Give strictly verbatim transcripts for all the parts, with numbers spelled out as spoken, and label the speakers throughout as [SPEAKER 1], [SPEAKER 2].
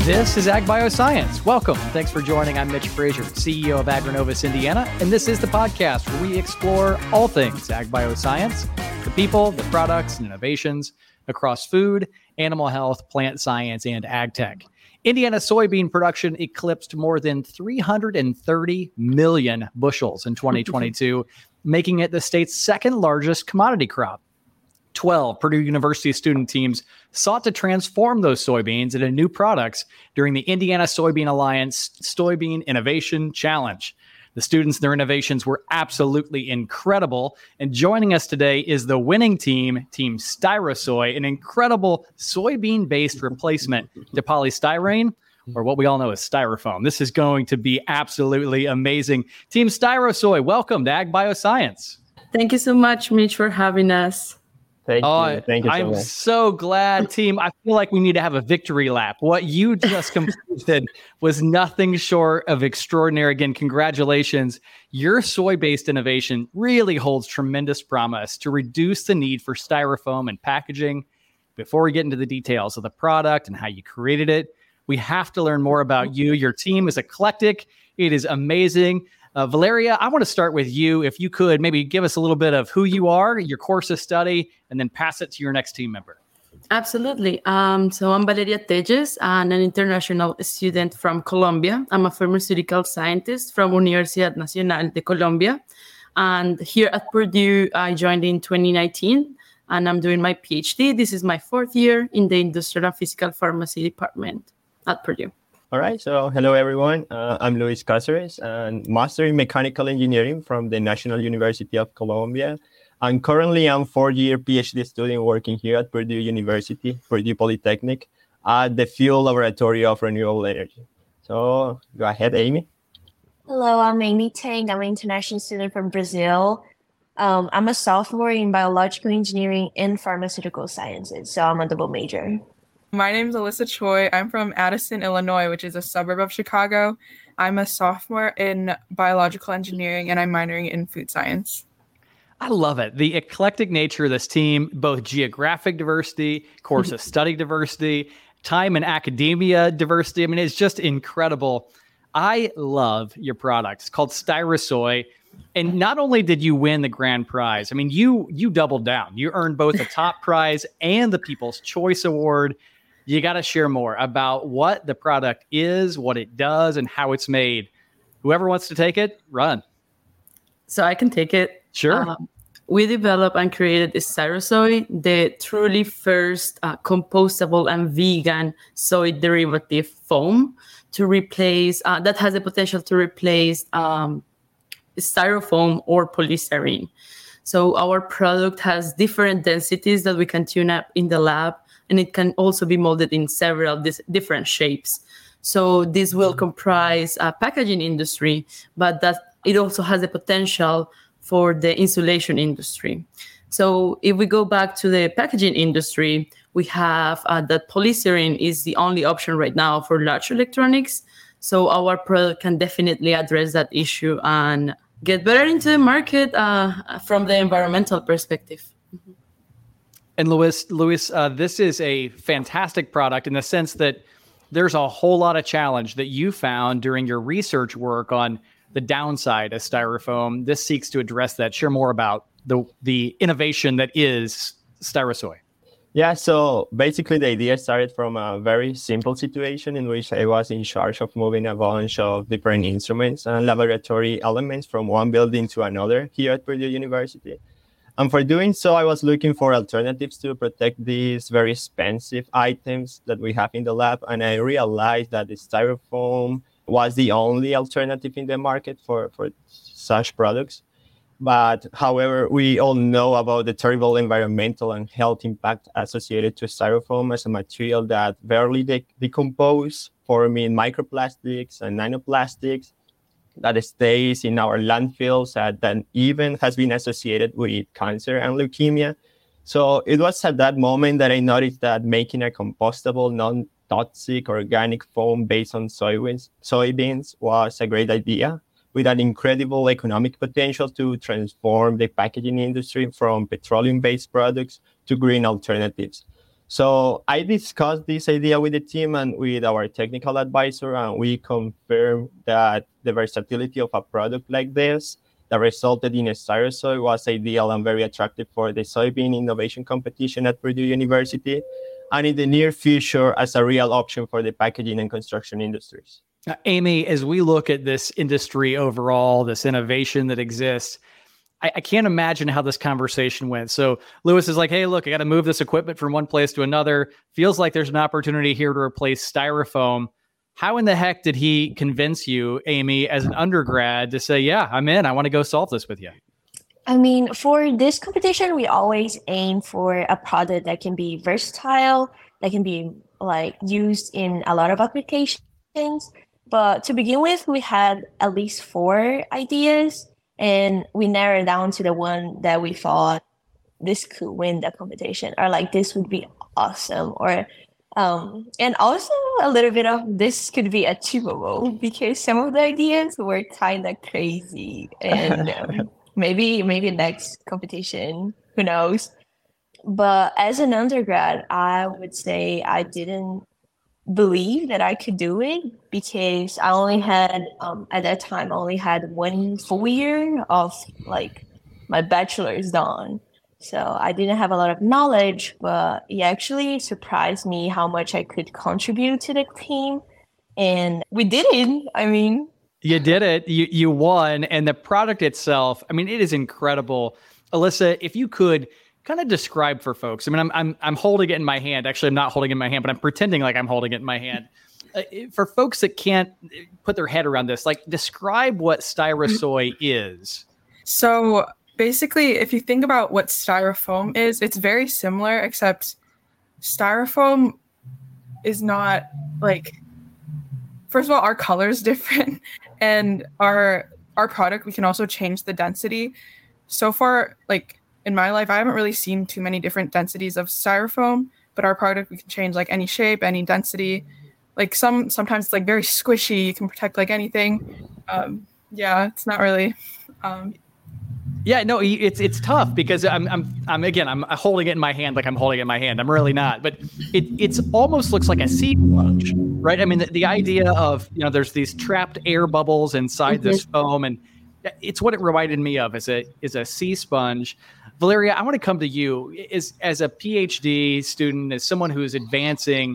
[SPEAKER 1] This is Ag Bioscience. Welcome. Thanks for joining. I'm Mitch Frazier, C E O of Agronovus Indiana, and this is the podcast where we explore all things Ag Bioscience, the people, the products, and innovations across food, animal health, plant science, and ag tech. Indiana soybean production eclipsed more than three hundred thirty million bushels in twenty twenty-two, making it the state's second largest commodity crop. twelve Purdue University student teams sought to transform those soybeans into new products during the Indiana Soybean Alliance Soybean Innovation Challenge. The students and their innovations were absolutely incredible. And joining us today is the winning team, Team Styrosoy, an incredible soybean-based replacement to polystyrene, or what we all know as styrofoam. This is going to be absolutely amazing. Team Styrosoy, welcome to Ag Bioscience.
[SPEAKER 2] Thank you so much, Mitch, for having us.
[SPEAKER 3] Thank
[SPEAKER 1] oh,
[SPEAKER 3] you. Thank you so
[SPEAKER 1] I'm
[SPEAKER 3] much.
[SPEAKER 1] so glad, team. I feel like we need to have a victory lap. What you just completed was nothing short of extraordinary. Again, congratulations. Your soy-based innovation really holds tremendous promise to reduce the need for styrofoam and packaging. Before we get into the details of the product and how you created it, we have to learn more about you. Your team is eclectic. It is amazing. Uh, Valeria, I want to start with you. If you could maybe give us a little bit of who you are, your course of study, and then pass it to your next team member.
[SPEAKER 2] Absolutely. Um, so I'm Valeria Tejes, and an international student from Colombia. I'm a pharmaceutical scientist from Universidad Nacional de Colombia. And here at Purdue, I joined in twenty nineteen, and I'm doing my PhD. This is my fourth year in the Industrial and Physical Pharmacy department at Purdue.
[SPEAKER 3] All right. So hello, everyone. Uh, I'm Luis Cáceres, and Master in Mechanical Engineering from the National University of Colombia. And currently, I'm four-year PhD student working here at Purdue University, Purdue Polytechnic, at the Field Laboratory of Renewable Energy. So go ahead, Amy.
[SPEAKER 4] Hello, I'm Amy Tang. I'm an international student from Brazil. Um, I'm a sophomore in biological engineering and pharmaceutical sciences, so I'm a double major.
[SPEAKER 5] My name is Alyssa Choi. I'm from Addison, Illinois, which is a suburb of Chicago. I'm a sophomore in biological engineering, and I'm minoring in food science.
[SPEAKER 1] I love it. The eclectic nature of this team, both geographic diversity, course of study diversity, time in academia diversity. I mean, it's just incredible. I love your product. It's called Styrosoy. And not only did you win the grand prize, I mean, you you doubled down. You earned both the top prize and the People's Choice Award. You got to share more about what the product is, what it does, and how it's made. Whoever wants to take it, run.
[SPEAKER 2] So I can take it.
[SPEAKER 1] Sure.
[SPEAKER 2] Um, we developed and created Styrosoy, the truly first uh, compostable and vegan soy derivative foam to replace, uh, that has the potential to replace um, styrofoam or polystyrene. So our product has different densities that we can tune up in the lab, and it can also be molded in several dis- different shapes. So this will comprise a packaging industry, but that it also has the potential for the insulation industry. So if we go back to the packaging industry, we have uh, that polystyrene is the only option right now for large electronics. So our product can definitely address that issue and get better into the market uh, from the environmental perspective. Mm-hmm.
[SPEAKER 1] And Luis, Luis, uh, this is a fantastic product in the sense that there's a whole lot of challenge that you found during your research work on the downside of styrofoam. This seeks to address that. Share more about the the innovation that is Styrosoy.
[SPEAKER 3] Yeah, so basically the idea started from a very simple situation in which I was in charge of moving a bunch of different instruments and laboratory elements from one building to another here at Purdue University. And for doing so, I was looking for alternatives to protect these very expensive items that we have in the lab. And I realized that the styrofoam was the only alternative in the market for, for such products. But however, we all know about the terrible environmental and health impact associated to styrofoam as a material that barely de- decomposes, forming microplastics and nanoplastics that stays in our landfills and that even has been associated with cancer and leukemia. So it was at that moment that I noticed that making a compostable, non-toxic organic foam based on soybeans, soybeans was a great idea, with an incredible economic potential to transform the packaging industry from petroleum-based products to green alternatives. So I discussed this idea with the team and with our technical advisor, and we confirmed that the versatility of a product like this that resulted in a Styrosoy was ideal and very attractive for the soybean innovation competition at Purdue University, and in the near future as a real option for the packaging and construction industries.
[SPEAKER 1] Now, Amy, as we look at this industry overall, this innovation that exists, I, I can't imagine how this conversation went. So Lewis is like, hey, look, I got to move this equipment from one place to another. Feels like there's an opportunity here to replace styrofoam. How in the heck did he convince you, Amy, as an undergrad to say, yeah, I'm in, I want to go solve this with you?
[SPEAKER 4] I mean, for this competition, we always aim for a product that can be versatile, that can be like used in a lot of applications. But to begin with, we had at least four ideas, and we narrowed down to the one that we thought this could win the competition, or like this would be awesome, or um, and also a little bit of this could be achievable, because some of the ideas were kind of crazy, and um, maybe maybe next competition, who knows? But as an undergrad, I would say I didn't believe that I could do it, because I only had um at that time I only had one full year of like my bachelor's done, so I didn't have a lot of knowledge. But it actually surprised me how much I could contribute to the team, and we did it. I mean,
[SPEAKER 1] you did it. You you won, and the product itself, I mean, it is incredible. Alyssa, if you could kind of describe for folks. I mean, I'm I'm I'm holding it in my hand. Actually, I'm not holding it in my hand, but I'm pretending like I'm holding it in my hand. Uh, for folks that can't put their head around this, like, describe what Styrosoy is.
[SPEAKER 5] So basically, if you think about what styrofoam is, it's very similar, except styrofoam is not like, first of all, our color is different, and our our product, we can also change the density. So far, like, in my life, I haven't really seen too many different densities of styrofoam, but our product, we can change like any shape, any density. Like some, sometimes it's like very squishy. You can protect like anything. Um, yeah, it's not really. Um,
[SPEAKER 1] yeah, no, it's it's tough because I'm I'm I'm again I'm holding it in my hand like I'm holding it in my hand. I'm really not, but it it's almost looks like a sea sponge, right? I mean, the, the idea of, you know, there's these trapped air bubbles inside mm-hmm. this foam, and it's what it reminded me of as a is a sea sponge. Valeria, I want to come to you as, as a PhD student, as someone who is advancing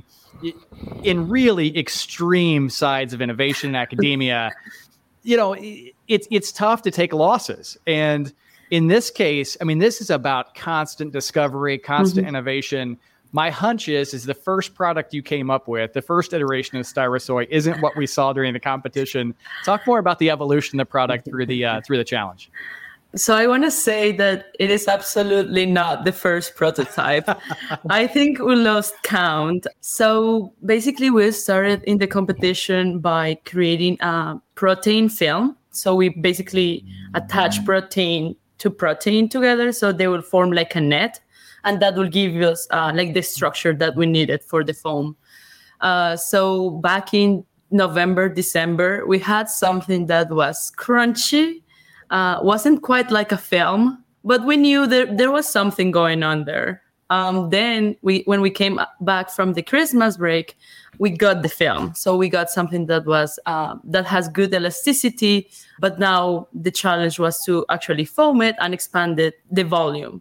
[SPEAKER 1] in really extreme sides of innovation in academia. You know, it's it's tough to take losses. And in this case, I mean, this is about constant discovery, constant mm-hmm. innovation. My hunch is, is the first product you came up with, the first iteration of Styrosoy, isn't what we saw during the competition. Talk more about the evolution of the product through the uh, through the challenge.
[SPEAKER 2] So I want to say that it is absolutely not the first prototype. I think we lost count. So basically, we started in the competition by creating a protein film. So we basically attach protein to protein together, so they will form like a net, and that will give us uh, like the structure that we needed for the foam. Uh, so back in November, December, we had something that was crunchy. Uh, wasn't quite like a film, but we knew that there was something going on there. Um, then we, when we came back from the Christmas break, we got the film. So we got something that was uh, that has good elasticity, but now the challenge was to actually foam it and expand it, the volume.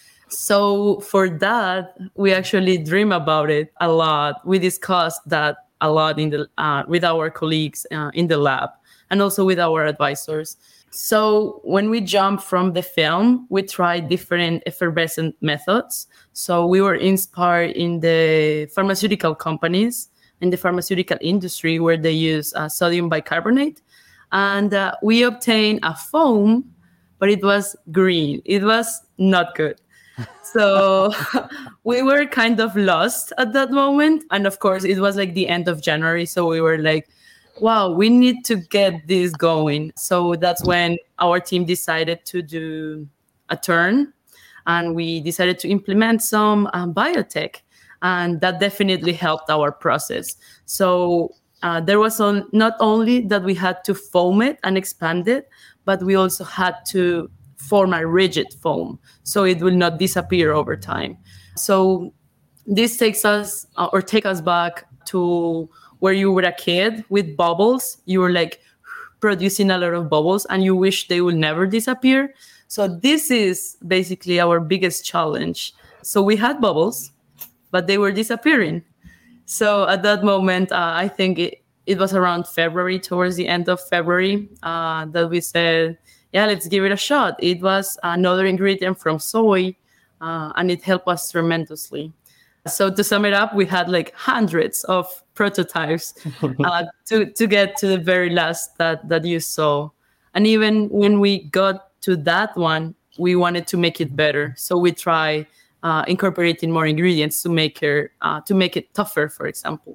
[SPEAKER 2] So for that, we actually dream about it a lot. We discussed that a lot in the uh, with our colleagues uh, in the lab, and also with our advisors. So when we jumped from the film, we tried different effervescent methods. So we were inspired in the pharmaceutical companies, in the pharmaceutical industry, where they use uh, sodium bicarbonate. And uh, we obtained a foam, but it was green. It was not good. So we were kind of lost at that moment. And of course, it was like the end of January. So we were like, wow, we need to get this going. So that's when our team decided to do a turn, and we decided to implement some um, biotech, and that definitely helped our process. So uh, there was on, not only that we had to foam it and expand it, but we also had to form a rigid foam so it will not disappear over time. So this takes us uh, or take us back to where you were a kid with bubbles. You were like producing a lot of bubbles and you wish they will never disappear. So this is basically our biggest challenge. So we had bubbles, but they were disappearing. So at that moment, uh, I think it, it was around February, towards the end of February, uh, that we said, yeah, let's give it a shot. It was another ingredient from soy, uh, and it helped us tremendously. So to sum it up, we had like hundreds of prototypes uh, to, to get to the very last that, that you saw. And even when we got to that one, we wanted to make it better. So we try uh, incorporating more ingredients to make it, uh, to make it tougher, for example.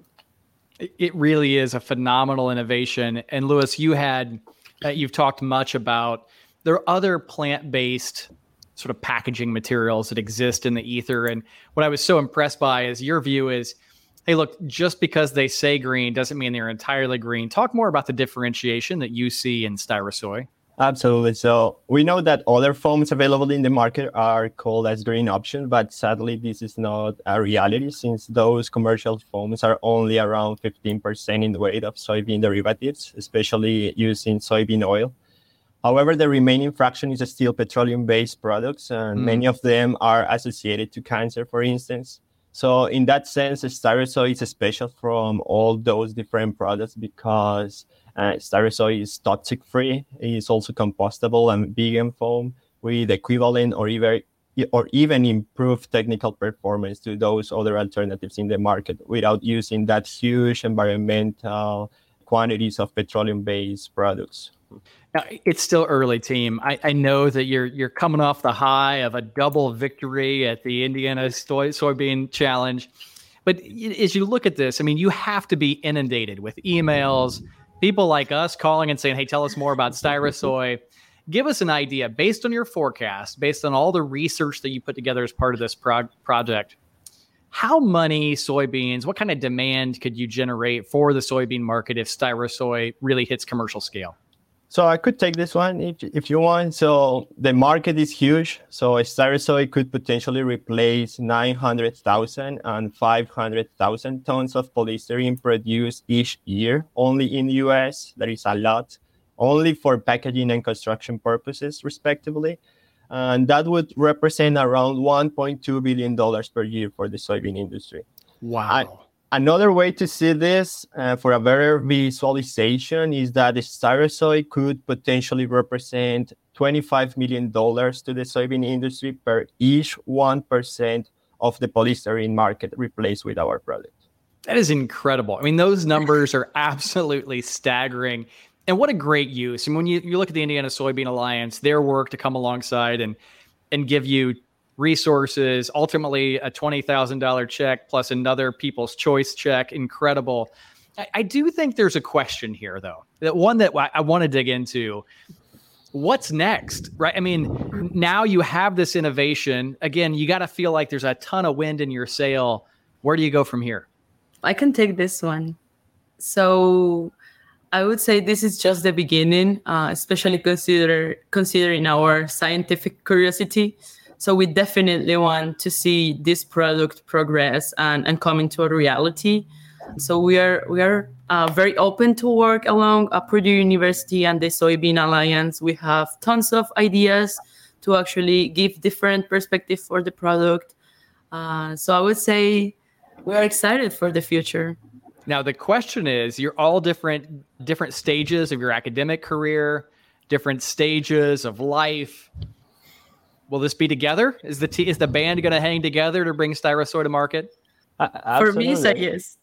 [SPEAKER 1] It really is a phenomenal innovation. And Luis, you had, uh, you've talked much about, there are other plant-based sort of packaging materials that exist in the ether. And what I was so impressed by is your view is, hey, look, just because they say green doesn't mean they're entirely green. Talk more about the differentiation that you see in Styrosoy.
[SPEAKER 3] Absolutely. So we know that other foams available in the market are called as green options, but sadly, this is not a reality since those commercial foams are only around fifteen percent in the weight of soybean derivatives, especially using soybean oil. However, the remaining fraction is still petroleum-based products, and mm. many of them are associated to cancer, for instance. So in that sense, Styrosoy is special from all those different products because uh, Styrosoy is toxic-free. It is also compostable and vegan foam with equivalent or even or even improved technical performance to those other alternatives in the market without using that huge environmental quantities of petroleum-based products.
[SPEAKER 1] Now, it's still early, team. I, I know that you're you're coming off the high of a double victory at the Indiana soy, Soybean Challenge. But as you look at this, I mean, you have to be inundated with emails, people like us calling and saying, hey, tell us more about Styrosoy. Give us an idea, based on your forecast, based on all the research that you put together as part of this prog- project, how many soybeans, what kind of demand could you generate for the soybean market if Styrosoy really hits commercial scale?
[SPEAKER 3] So I could take this one if if you want. So the market is huge. So Styrosoy could potentially replace nine hundred thousand and five hundred thousand tons of polystyrene produced each year only in the U S. That is a lot, only for packaging and construction purposes, respectively. And that would represent around one point two billion dollars per year for the soybean industry.
[SPEAKER 1] Wow.
[SPEAKER 3] I, Another way to see this uh, for a better visualization is that the Styrosoy could potentially represent twenty-five million dollars to the soybean industry per each one percent of the polystyrene market replaced with our product.
[SPEAKER 1] That is incredible. I mean, those numbers are absolutely staggering. And what a great use. And when you, you look at the Indiana Soybean Alliance, their work to come alongside and and give you resources, ultimately a twenty thousand dollars check plus another People's Choice check. Incredible. I, I do think there's a question here, though, that one that I, I want to dig into. What's next, right? I mean, now you have this innovation. Again, you got to feel like there's a ton of wind in your sail. Where do you go from here?
[SPEAKER 2] I can take this one. So I would say this is just the beginning, uh, especially consider considering our scientific curiosity. So we definitely want to see this product progress and, and come into a reality. So we are we are uh, very open to work along uh, Purdue University and the Soybean Alliance. We have tons of ideas to actually give different perspective for the product. Uh, so I would say we are excited for the future.
[SPEAKER 1] Now, the question is, you're all different different stages of your academic career, different stages of life. Will this be together? Is the t- is the band going to hang together to bring Styrosoy to market?
[SPEAKER 3] Uh,
[SPEAKER 2] for me, so yes.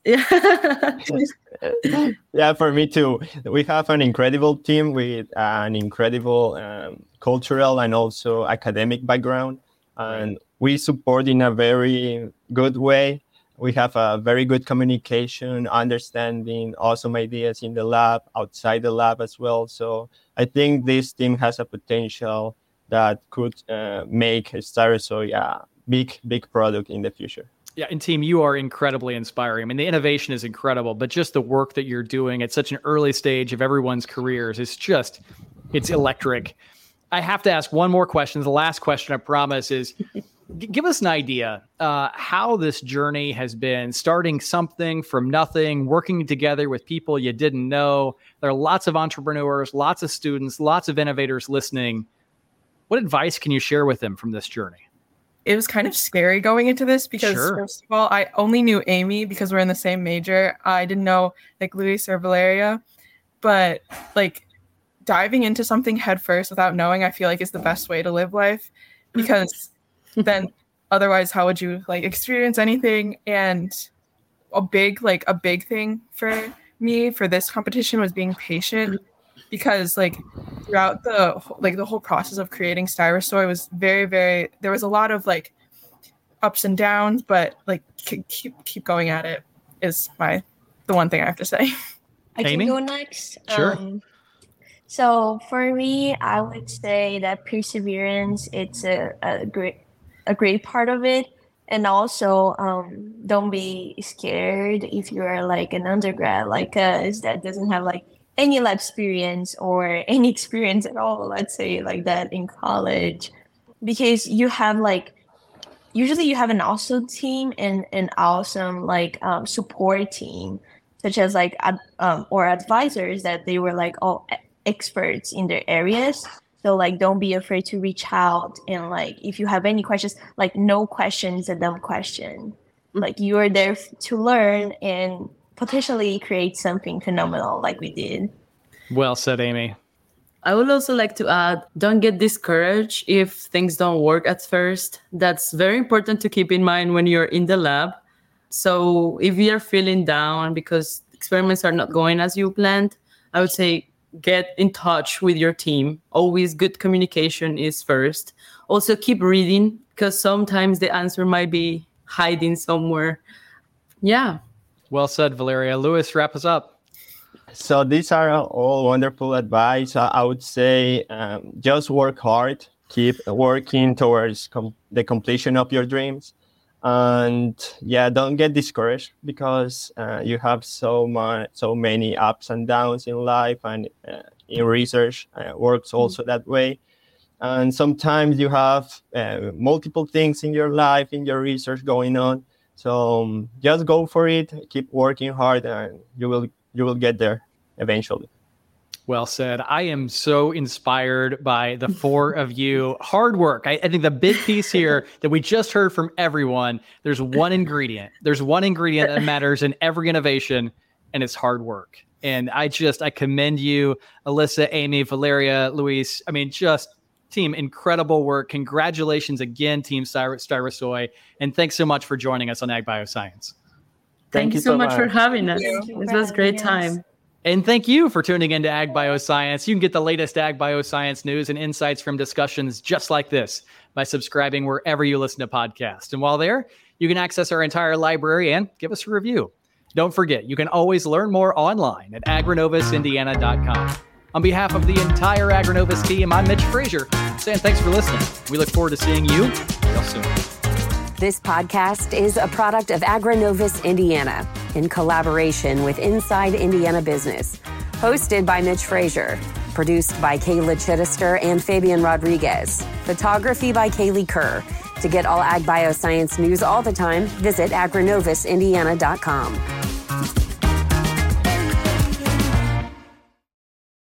[SPEAKER 2] Yeah.
[SPEAKER 3] Yeah, for me too. We have an incredible team with an incredible um, cultural and also academic background, and we support in a very good way. We have a very good communication, understanding, awesome ideas in the lab, outside the lab as well. So I think this team has a potential that could uh, make Styrosoy a big, big product in the future.
[SPEAKER 1] Yeah, and team, you are incredibly inspiring. I mean, the innovation is incredible, but just the work that you're doing at such an early stage of everyone's careers is just, it's electric. I have to ask one more question. The last question, I promise, is G- give us an idea uh, how this journey has been, starting something from nothing, working together with people you didn't know. There are lots of entrepreneurs, lots of students, lots of innovators listening. What advice can you share with them from this journey?
[SPEAKER 5] It was kind of scary going into this because
[SPEAKER 1] Sure.
[SPEAKER 5] first of all, I only knew Amy because we're in the same major. I didn't know like Luis or Valeria, but like diving into something head first without knowing, I feel like is the best way to live life, because then otherwise how would you like experience anything? And a big, like a big thing for me for this competition was being patient, because like throughout the like the whole process of creating Styrosoy was very, very, there was a lot of like ups and downs, but like keep keep going at it is my the one thing I have to say.
[SPEAKER 4] I
[SPEAKER 1] Amy?
[SPEAKER 4] can go next.
[SPEAKER 1] Sure.
[SPEAKER 4] Um, so for me, I would say that perseverance, it's a, a great a great part of it. And also, um, don't be scared if you're like an undergrad like us that doesn't have like any lab experience or any experience at all, let's say like that in college, because you have like, usually you have an awesome team and an awesome like um, support team, such as like ad, um, or advisors that they were like all experts in their areas. So like, don't be afraid to reach out, and like, if you have any questions, like no question is a dumb question. Like you are there f- to learn and potentially create something phenomenal like we did.
[SPEAKER 1] Well said, Amy.
[SPEAKER 2] I would also like to add, don't get discouraged if things don't work at first. That's very important to keep in mind when you're in the lab. So if you're feeling down because experiments are not going as you planned, I would say get in touch with your team. Always good communication is first. Also keep reading, because sometimes the answer might be hiding somewhere. Yeah.
[SPEAKER 1] Well said, Valeria. Luis, wrap us up.
[SPEAKER 3] So these are all wonderful advice. I I would say um, just work hard, keep working towards com- the completion of your dreams. And yeah, don't get discouraged, because uh, you have so much, so many ups and downs in life, and uh, in research uh, works also that way. And sometimes you have uh, multiple things in your life, in your research going on. So um, just go for it, keep working hard, and you will you will get there eventually.
[SPEAKER 1] Well said. I am so inspired by the four of you. Hard work. I, I think the big piece here that we just heard from everyone, there's one ingredient. There's one ingredient that matters in every innovation, and it's hard work. And I just, I commend you, Alyssa, Amy, Valeria, Luis. I mean, just team, incredible work. Congratulations again, Team Styr- Styrosoy. And thanks so much for joining us on Ag Bioscience.
[SPEAKER 2] Thank,
[SPEAKER 3] Thank
[SPEAKER 2] you
[SPEAKER 3] you
[SPEAKER 2] so
[SPEAKER 3] so
[SPEAKER 2] much for
[SPEAKER 3] much.
[SPEAKER 2] having us.
[SPEAKER 4] Thank you
[SPEAKER 2] This
[SPEAKER 4] for
[SPEAKER 2] was a great
[SPEAKER 4] having us.
[SPEAKER 2] time.
[SPEAKER 1] And thank you for tuning into Ag Bioscience. You can get the latest Ag Bioscience news and insights from discussions just like this by subscribing wherever you listen to podcasts. And while there, you can access our entire library and give us a review. Don't forget, you can always learn more online at agrinovis indiana dot com. On behalf of the entire Agrinovis team, I'm Mitch Frazier, saying thanks for listening. We look forward to seeing you real soon.
[SPEAKER 6] This podcast is a product of Agrinovis Indiana in collaboration with Inside Indiana Business. Hosted by Mitch Frazier. Produced by Kayla Chittister and Fabian Rodriguez. Photography by Kaylee Kerr. To get all Ag Bioscience news all the time, visit agrinovis indiana dot com.